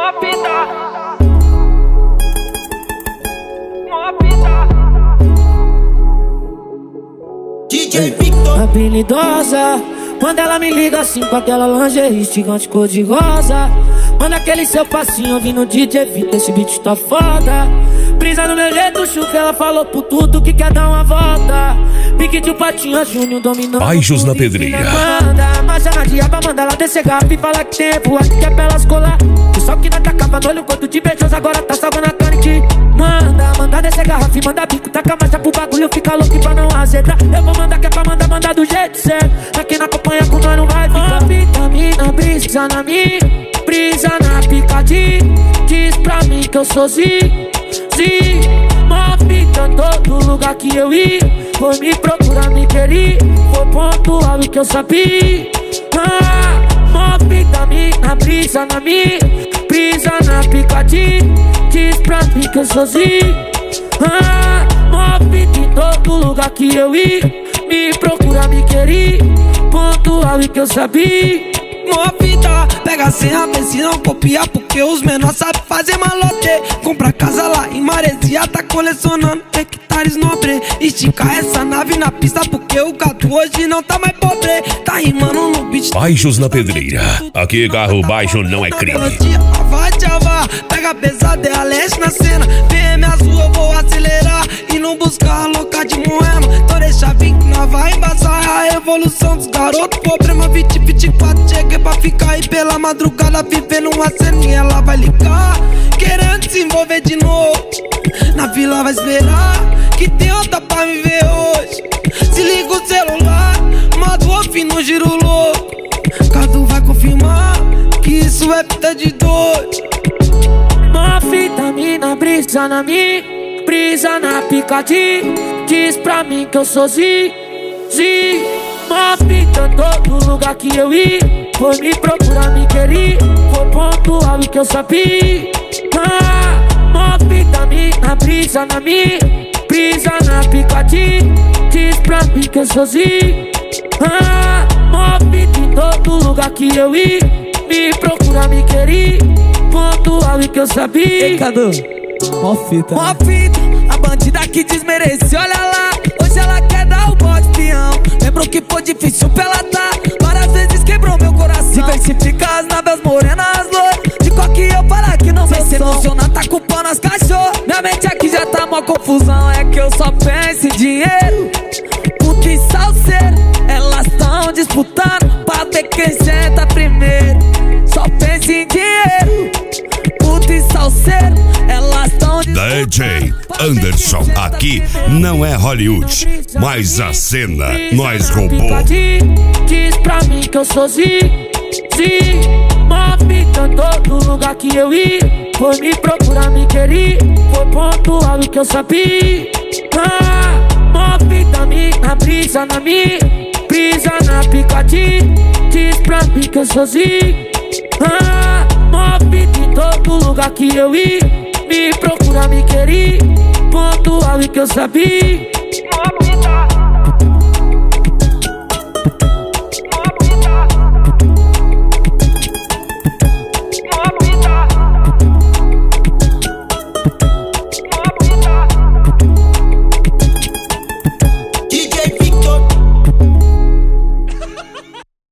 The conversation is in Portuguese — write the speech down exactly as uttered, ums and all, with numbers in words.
Mopita, Mopita. D J Victor habilidosa, quando ela me liga assim com aquela lingerie gigante cor de rosa. Manda aquele seu passinho ouvindo D J Victor, esse beat tá foda. Brisa no meu jeito, chuca, ela falou por tudo que quer dar uma volta. Pique de um patinho, Júnior dominando. Baixos na pedreira. Manda, marcha na diaba, manda ela descer garrafa e fala que tempo, aqui que é pra elas colar. O sol que não tacava no olho, quanto de beijoso, agora tá salvando a carne que manda, manda descer garrafa e manda bico, taca a marcha pro bagulho, fica louco pra não azedar. Eu vou mandar que é pra mandar, mandar do jeito certo. Aqui na acompanha com nós não vai ficar. Vitamina, brisa na minha, brisa na picadinha. Diz pra mim que eu sou zi, zi. Mopita em todo lugar que eu ia. Foi me procurar, me querer. Foi pontual o que eu sabia. Ah, Mopita na brisa na minha, brisa na picadinha. Diz pra mim que eu sou zi. Ah, Mopita em todo lugar que eu ia. Me procurar, me querer. Pontual o que eu sabia. Mopita, pega a senha, vê se não copiar, porque os menores sabem fazer malote. Compra casa lá em Maresia, tá colecionando hectares nobre. Estica essa nave na pista, porque o gato hoje não tá mais pobre. Tá rimando no beat. Baixos na pedreira. Aqui carro baixo não é crime. Vai, tchava, pega pesado, é a leste na cena. B M azul, eu vou acelerar e não buscar a louca de Moema. Então deixa vir que nós vai embaçar a evolução dos garotos. Problema vinte, vinte e quatro, cheguei pra ficar e pela madrugada vivendo uma ceninha. Ela vai ligar, querendo se envolver de novo. Na vila vai esperar, que tem outra pra me ver hoje. Se liga o celular, modo off no giro louco. Cadu vai confirmar que isso é fita de dois. Vitamina, brisa na minha, brisa na picadinha. Diz pra mim que eu sou zi, zi. Mopita em todo lugar que eu ia. Foi me procurar, me querer. Foi pontual o que eu sabia. Ah, Mopita na brisa na minha, brisa na picadinha. Diz pra mim que eu sou zi. Ah, Mopita em todo lugar que eu ia. Me procurar, me querer. Pontual o que eu sabia. Ei, Cadu, mó fita, Mó né? fita, A bandida que desmerece, olha lá. Hoje ela quer dar o bote peão. Lembrou que foi difícil pra ela tá. Várias vezes quebrou meu coração. Diversifica as naves morenas loiras. De qual que eu falar que não vai se emocionar, tá culpando as cachorras. Minha mente aqui já tá mó confusão. É que eu só penso em dinheiro. Puta e salseiro, elas tão disputando pra ver quem senta primeiro. Só penso em dinheiro. Puta e salseiro, elas tão D J Anderson, aqui não é Hollywood, mas a cena nós roubou. Diz pra mim que eu sou zi, zi. Mopita em todo lugar que eu ia. Foi me procurar, me querer. Foi pontual o que eu sabia. Ah, Mopita na brisa na minha, brisa na picadinha. Diz pra mim que eu sou zi. Ah, Mopita em todo lugar que eu ia. Me procurar, me querer. Pontual o que eu sabia.